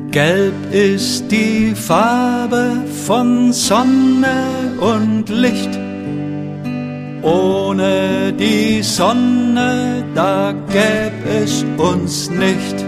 Gelb ist die Farbe von Sonne und Licht. Ohne die Sonne, da gäb es uns nicht.